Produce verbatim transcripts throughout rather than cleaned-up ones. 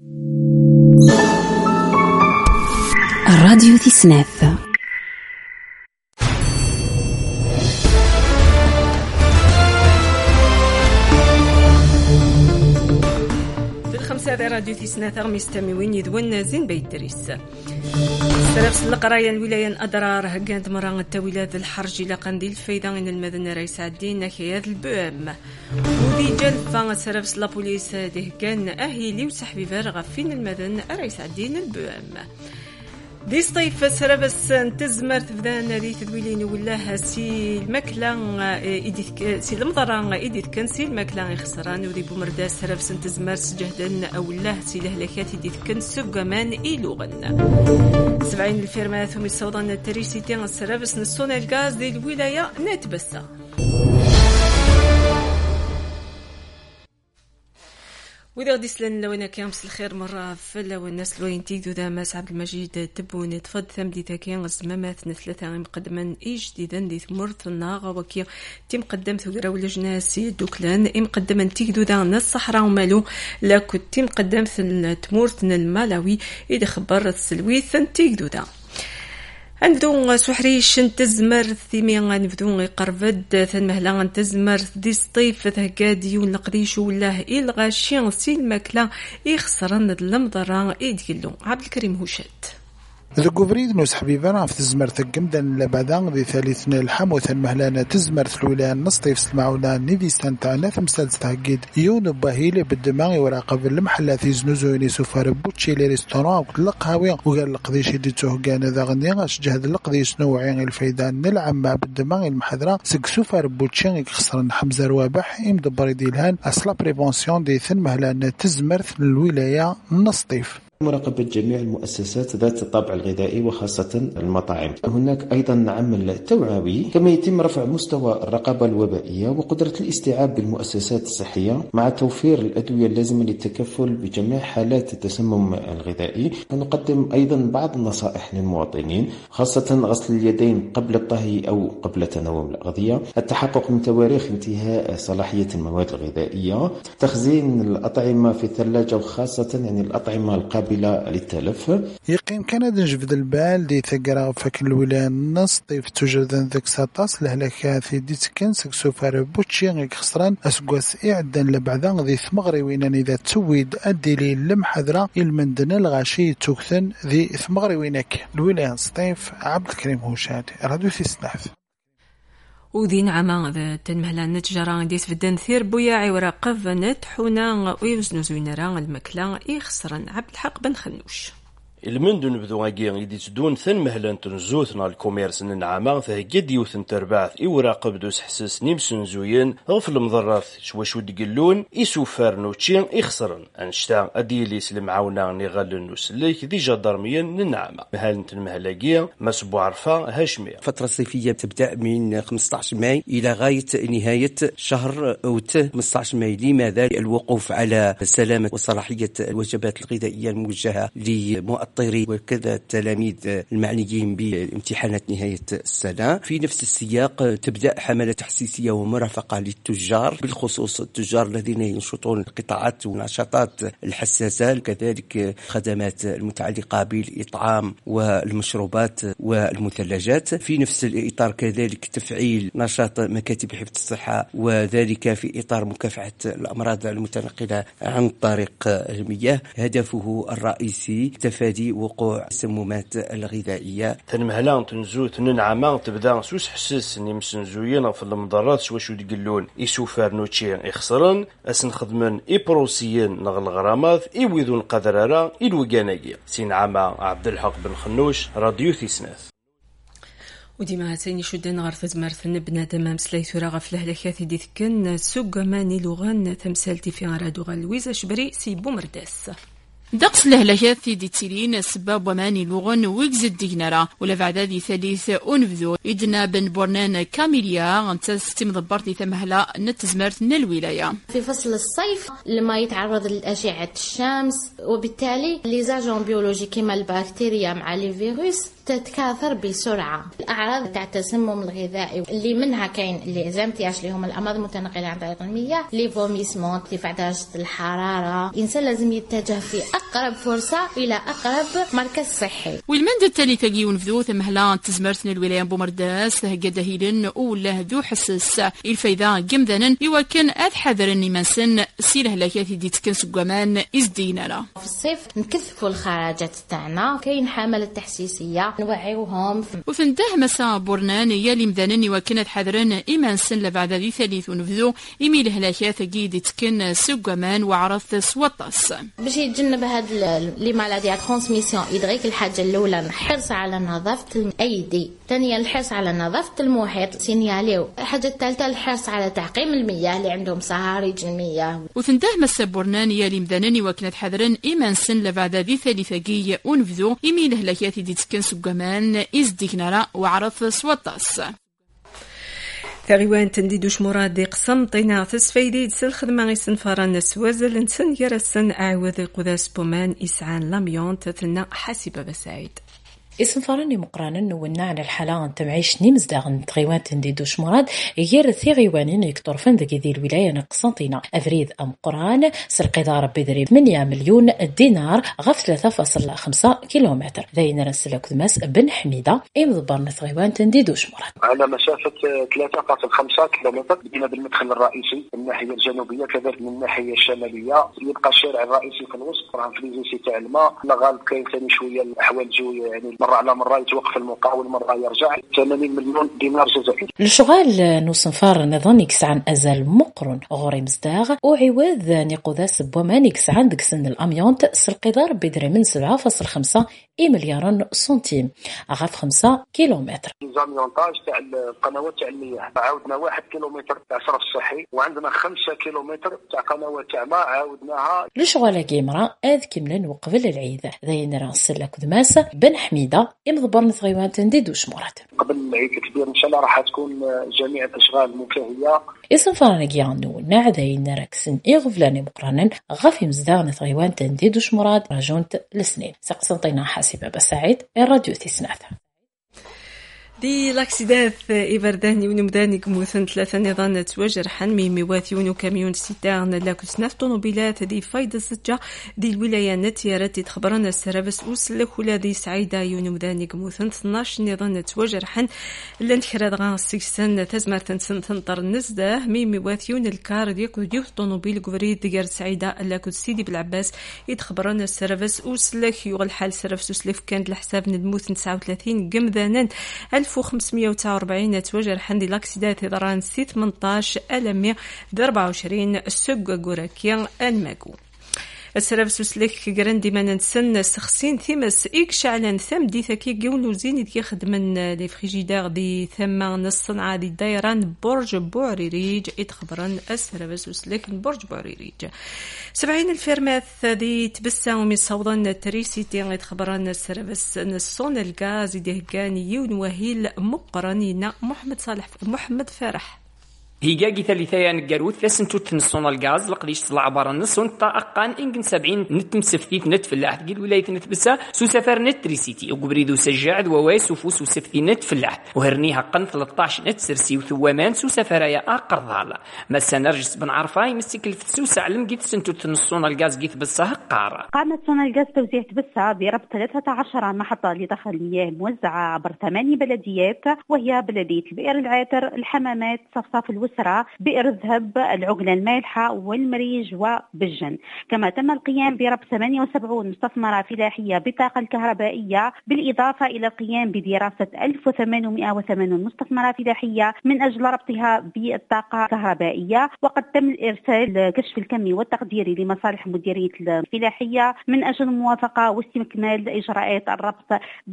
الراديو تسناف. هذا راديو تسناثر مستمعين يدون زين بيت دريس سرف القرايه الولايه اضرار كانت مرة التويلات الحرج الى قنديل فايده ان المدن رئيس عدين ناحيه البوام ودي جلفا سرف لابوليس ده كان اهلي وسحبي فارغ فين المدن رئيس عدين البوام دي صيف سرابس تزمر تبدان دي تدويلين ولا سي المكلان ايديت سي المضران ايديت كان سي المكلان خسران ودي بومرداس سرابس تزمر سجهدن او الله سي لهلكات ايديت كان سوغمان ايلوغن سبعين الفيرمات ثم السودان التريسيتين سرابس نصون الغاز دي الولايه نتبسا وإذا غادي سلان لوينا كيامس الخير مرة فلا والناس لوين تيدو ذا ماس عبد المجيد تبوني تفض ثمدي تاكين الزمامات ثلاثة مقدما إي جديدا دي ثمرت الناغة وكي تي مقدم ثقرا ولا جناسي دوكلان إي مقدما تيدو ذا ناس الصحراء ومالو لا كنت تي مقدم ثمورت المالاوي إذا خبرت سلويث تيدو ذا عندو سحريش تزمر ثيمي غنبدو يقربد ثن مهلا تزمر دي سطيف ثهكادي ونقديش ولا الغاشي سي الماكله يخسرن المضرة يديلو عبد الكريم هوشات ذكوفريد نوس حبيبنا في تزمر ثقمدا لبعدان ذي ثالثنا الحموث المهلانة تزمر ثلولان نصطيف سمعونا نيدي ستانتانا ثمسال ستهجد يون باهيلي بالدماغ وراقب المحلة في زنوزوني سفار بوتشي لريستوران وقلق هاوي وقال لقديش يديتوه كان ذا غنيا جهد لقديش نوعين الفيدان نلعب مع بالدماغ المحضرة سك سفار بوتشي خسرن حمزة روابح يمدبر ديلهان أصلا بريفونسيون دي ثن مهلانة تزمر الولاية نصطيف مراقبة جميع المؤسسات ذات الطابع الغذائي وخاصة المطاعم. هناك أيضا عمل توعوي كما يتم رفع مستوى الرقابة الوبائية وقدرة الاستيعاب بالمؤسسات الصحية مع توفير الأدوية اللازمة للتكفل بجميع حالات التسمم الغذائي. نقدم أيضا بعض النصائح للمواطنين خاصة غسل اليدين قبل الطهي أو قبل تناول الأغذية، التحقق من تواريخ انتهاء صلاحية المواد الغذائية، تخزين الأطعمة في الثلاجة وخاصة يعني الأطعمة القابلة للتلف. يقين كان نجبد البال دي ثقرا فكل الولاية النص طيف توجد ذاك ساطاس لهلكاثي دي تكنسك سوفار بوتشي غيك خسران أسقواس إعدان لبعضان ذي ثمغري وينان إذا تسويد أدلي لمحذرة المندن الغاشي توكثن ذي ثمغري وينك الولاية نصطيف عبد الكريم هوشاد راديو في سناف ودين عما ذا تنمهلا نتجران ديس فدان ثير بوياعي وراقف نتحونا ويوزنو زوينران المكلا يخسرن عبد الحق بن خنوش المندن نبدو غاكي يدي تدون ثن مهلا تنزوثنا الكوميرس نعما فهجد يوثن ترباث يوراقب دوس حساس نيمسن زوين غفل مضرات شواشو دقلون يسوفار نوتشين يخسرن انشتا اديليس المعاونة نغال نسليك دي جدارميين ننعما مهلا تنمهلاقيا مسبو عرفا هاشمية. فترة صيفية تبدأ من خمسة عشر ماي إلى غاية نهاية شهر أوت خمسة عشر ماي. لماذا؟ الوقوف على سلامة وصلاحية الوجبات الغذائية الموجهة لمؤطرين وكذا التلاميذ المعنيين بامتحانات نهاية السنة. في نفس السياق تبدأ حملة تحسيسية ومرافقة للتجار بالخصوص التجار الذين ينشطون القطاعات والنشاطات الحساسة، كذلك خدمات المتعلقة بالإطعام والمشروبات والمثلجات. في نفس الإطار كذلك تفعيل نشاط مكاتب حفظ الصحة وذلك في إطار مكافحة الأمراض المتنقلة عن طريق المياه. هدفه الرئيسي تفادي وقوع السمومات الغذائية. تنمهلا تنزو تننعما تبدا سوس حساس نيمسن زوين في المضرات شواشو دقلون يسوفار نوتشين يخسرن اسن خدمن إبروسيين نغل غرامات إيويذون قدرارا إلوغاناقيا. سينعما عبد الحق بن خنوش راديو ثيسناث. وديما هاتيني شدين غرفة زمارثن بنادم مسلايث راه غفله لكاثي دي ثكن سوق ماني لغان تمثالتي في غرادو غالويزا شبري سيبو مرداس دقس لهلكات في ديتيرين سباب وماني لغن ويكز الدينارا ولا بعد ذي ثالث أنفذو إدنا بن بورنان كاميليا أنت ستم ضبرتي ثمهلا نتزمرت من الولاية. في فصل الصيف لما يتعرض لأشعة الشمس وبالتالي ليزاجون بيولوجي كما البكتيريا مع الفيروس تتكاثر بسرعة. الأعراض تاع التسمم الغذائي اللي منها كاين اللي زامتياش اللي هم الأمراض المتنقلة عن طريق المياه، لي فوميسمون، ارتفاع درجة الحرارة. الإنسان لازم يتجه في أقرب فرصة إلى أقرب مركز صحي. والمندة الثالثة جي ونفذو ثم هلا تزمرتنا الولاية بومرداس قد هيلن ولا ذو حسس الفايدة جمدانا يوكن أذ حذرني مسن سيره لكاثي دي تكنس قمان إزدينا. في الصيف نكثفوا الخراجات تاعنا، كاين حملة تحسيسية نوعيوهم. وفنده مسا بورنان يالي مدانن يوكن حذرن إيمان سن لبعد ذي ثالث ونفذو إيميل هلاكاث جي دي تكن سقمان وعرث سوطس. باش يتجنب هاد لي مالادي ترانسميسيون إدغيك، الحاجة الأولى الحرص على نظافة الأيدي، ثانيا الحرص على نظافة المحيط سينياليو، الحاجة الثالثة الحرص على تعقيم المياه اللي عندهم صهاريج المياه. وفنده مسا بورنان يالي مدانن يوكن حذرن إيمان سن لبعد ذي ثالث جي ونفذو إيميل هلاكاث دي تكن سقمان إزديكنارا وعرث سوطس. تغيوان تنديدوش مراد قسم طينا تسفيدي تسل خدمة غيسن فران سوازل نسن يرسن أعوذ القداس بومان إسعان لاميون تثنى حاسبة بسعيد. اسم فراني مقرانا نولنا على الحالة تمعيش نيمز داغن تغيوان تنديدوش مراد غير ثي غيوانين يكتورفن ذكي ذي الولاية نقسنطينة أفريد أم قران سرقي دار بدري ثمانية مليون دينار غف ثلاثة فاصلة خمسة كيلومتر ذي نرسل كدماس بن حميدة إمضبرنا ثغيوان تنديدوش مراد على مسافة ثلاثة فاصلة خمسة كيلومتر بدينا بالمدخل الرئيسي من الناحية الجنوبية كذلك من الناحية الشمالية. يبقى الشارع الرئيسي في الوسط راه في ليزيسي تاع الماء غالب كاين ثاني شوية الأحوال الجوية يعني مرة على مرة يتوقف المقاول مرة يرجع. ثمانين مليون دينار جزائري. الشغال نوصنفار نظام يكسعن أزال مقرن غوري مزداغ وعواد نيقوداس بومان يكسعن دكسن الأميونت سرقدار بدري من سبعة فاصلة خمسة مليار سنتيم غاف خمسة كيلومتر. زاميونتاج تاع القنوات تاع المياه عاودنا واحد كيلومتر تاع صرف صحي وعندنا خمسة كيلومتر تاع قنوات تاع ماء عاودناها. الشغالة كيمرا اذ كملن وقبل العيد ذين راسل لك دماسة بن حميدة مضبر نثغيوان تنديدوش مراد. قبل العيد الكبير ان شاء الله راح تكون جميع الاشغال منتهيه. اسم فرانكيانو نعدين ركسن اغفلاني مقرانا غافي مزدان نثغيوان تنديدوش مراد راجونت لسنين سقسنطينا حاسبه بسعيد الراديو تسنات. دي لاكسيدات إبرداني ونمداني كموثن ثلاثة نظام توجرحن ميمي واثيون وكاميون ستارن لاكسناف طونوبيلات دي فايدة سجة دي الولاية نتيارات تخبرنا السرابس وسلك ولا دي سعيدة يونمداني كموثن اثناش نظام توجرحن لنخراد غان سيكسن تزمر تنسن تنطر نزده ميمي واثيون الكار ديكو ديوث طونوبيل قبريد ديار سعيدة لاكو سيدي بالعباس يتخبرنا السرابس وسلك يغل حال سرابس وسلف كانت لحساب الموثن تسعة وثلاثين قمذانا ألف وخمسمية وتسعة وأربعين توجر حندي لاكسيدات ضران ستة ثمنطاش ألمية أربعة وعشرين سوق غوراكيا الماكو. السلف سلك جراندي ما ننسن سخسين ثمس إكش على ثم دي ثكي جون وزين دي خدمن دي فريجيدار دي ثم نصنع دي دايران برج بوعريريج اتخبرن السلف سلك برج بوعريريج سبعين الفيرماث دي تبسا ومن صوضن التريسيتي اتخبرن السلف نصون الغاز دي هكاني ونوهيل مقرنين محمد صالح محمد فرح هيجاجي ثالثايا نقاروت ثاسنتو تنصون الغاز لقديش طلع برا النصون طاقان إنجن سبعين نت مسفتيت نت في اللحد قيل ولاية نتبسا سو سفر نت ريسيتي وقبريدو سجاعد ووايس وفوس وسفتي نت في اللحد وهرنيها قن ثلاثطاش نت سرسي وثوامان سو سفرايا أقرضالا مسا نرجس بن عرفاي مسك الفتسو سعلم قيت سنتو تنصون الغاز قيت بسا قارة. قامت صون الغاز توزيع تبسا بربط ثلاثة عشر محطة لدخل المياه موزعة عبر ثماني بلديات وهي بلدية البئر العاتر الحمامات صفصاف الوسط بئر الذهب العقلة المالحة والمريج وبجن. كما تم القيام بربط ثمانية وسبعين مستثمرة فلاحية بالطاقة الكهربائية بالإضافة إلى القيام بدراسة ألف وثمانمائة وثمانين مستثمرة فلاحية من أجل ربطها بالطاقة الكهربائية. وقد تم الإرسال كشف الكمي والتقديري لمصالح مديرية الفلاحية من أجل الموافقة واستكمال إجراءات الربط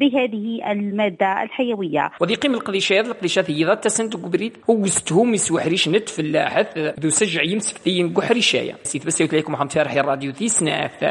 بهذه المادة الحيوية. وذي قيم القليشات القليشات هي تسنت قبريد هو استهم يسوحري نت في اللاحث ذو سجع يمسك ثين قحريشايا سيت بس يوت لكم محمد فارح الراديو تيسناث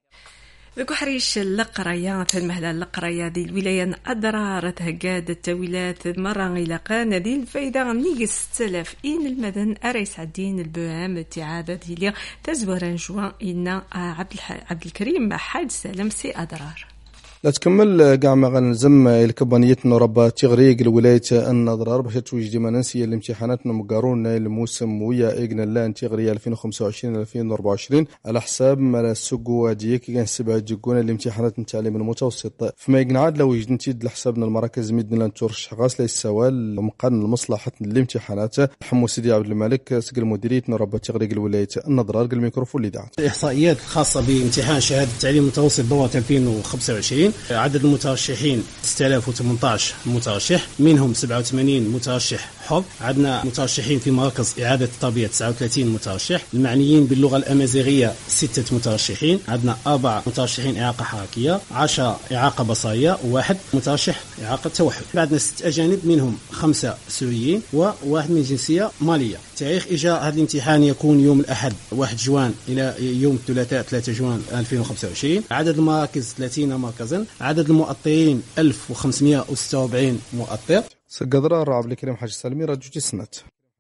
ذو حريش اللقرية في المهلة اللقرية دي الولاية أدرار تهجاد التويلات مرة غلقان دي الفايدة نيجي ستلاف إن المدن أريس عدين البهام التعادة دي تزوران جوان إن عبد, عبد الكريم حاج سالم سي أدرار. لا تكمل كاع ما غنلزم الكبانية نربى تغريق الولاية النضرار باش توجد مناسية الامتحانات مقارون الموسم ويا إيقنا لان تغرية ألفين وخمسة وعشرين ألفين وأربعة وعشرين على حساب مالا السوق ديك كان سبعة جيكونا الامتحانات التعليم المتوسط فما يقنا عاد لو وجد نتيد لحسابنا المراكز ميدنا لنتورش غاس لي السوال مقارن المصلحة الامتحانات حمو سيدي عبد الملك سقل مديرية نربى تغريق الولاية النضرار الميكروفون اللي دعت. الإحصائيات الخاصة بامتحان شهادة التعليم المتوسط دورة ألفين وخمسة وعشرين عدد المترشحين ستة آلاف وثمانية عشر مترشح منهم سبعة وثمانين مترشح حر. عندنا مترشحين في مراكز إعادة التربية تسعة وثلاثين مترشح. المعنيين باللغة الأمازيغية ستة مترشحين. عندنا أربع مترشحين إعاقة حركية عشرة إعاقة بصرية وواحد مترشح إعاقة توحد. عندنا ست أجانب منهم خمسة سوريين وواحد من جنسية مالية. تاريخ إجراء هذا الامتحان يكون يوم الأحد واحد جوان إلى يوم الثلاثاء ثلاثة جوان ألفين وخمسة وعشرين. عدد المراكز ثلاثين مركزا. عدد المؤطرين ألف وخمسمائة وستة وأربعين مؤطر. سقدر الرعب الكريم حاج سالمي رجو جسنت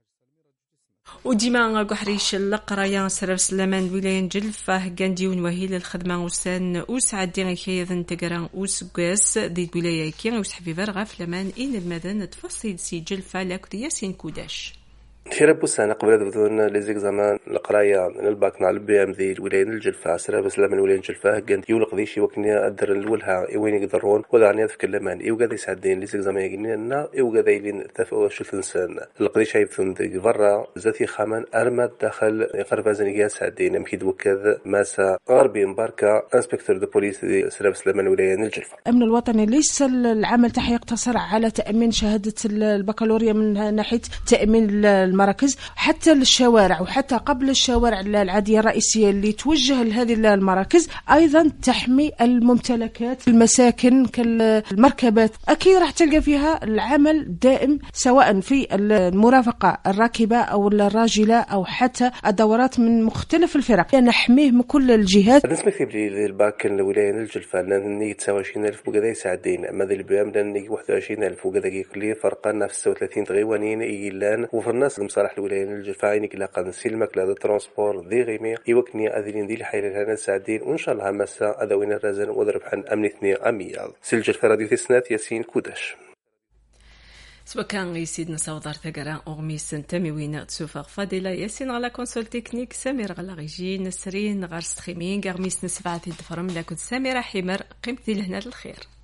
وديما قحريش القرايا سرف سلمان ولاية جلفة قانديون وهيل الخدمة وسان وسعد ديغي كيذن تقران وسقاس دي ولاية كي وسحبي فرغة فلمان إن المدن تفصيل سي جلفة لك ياسين كوداش تيربو سنة قبل بدون لزيك زمان القراية الباك نع البي ام ذي الولاية الجلفة سرا بس لما الولاية الجلفة كان يولق ذي شي وكني أدر الولها وين يقدرون وذا عني في كلمان إيو قاعد يسعدين لزيك زمان يجيني لنا إيو قاعد يلين تفاوى شو تنسان القضية شايف ثندق برا زاتي خامان أرمد داخل قرب زنيجات سعدين مكيد وكذا ماسا غربي مباركة انسبكتور دو بوليس سرا بس لما الولاية الجلفة. الأمن الوطني ليس العمل تاعه يقتصر على تأمين شهادة البكالوريا من ناحية تأمين المراكز حتى الشوارع وحتى قبل الشوارع العادية الرئيسية اللي توجه لهذه المراكز أيضا تحمي الممتلكات المساكن كالمركبات. أكيد راح تلقى فيها العمل دائم سواء في المرافقة الراكبة أو الراجلة أو حتى الدورات من مختلف الفرق نحميه من كل الجهات. بالنسبة لي الباكن الولاية الجلفة لأنني تسعة وعشرين ألف وكذا يساعدين أما ذي البيام لأنني واحد وعشرين ألف وكذا يكلي فرقنا في ستة وثلاثين تغيوانين إيلان وفي الناس المصالح الولاية الجلفة عينك لاقا سلمك لا ترانسبور ذي غيمي يوكني أذلين ذي الحيل هنا ساعدين وإن شاء الله مساء أذوين الرزن وضرب حن أمن اثنين أميال سلجل فراديو تسنات ياسين كودش. سوا كان يسيدنا صوضار ثقران أغميس تميوين تسوفر فادلة ياسين على كونسول تكنيك سمير غلا غيجي نسرين غارس تخيمين غرميس نسفعة الدفرم لكن سميرة حمر قيمتي لهنا الخير.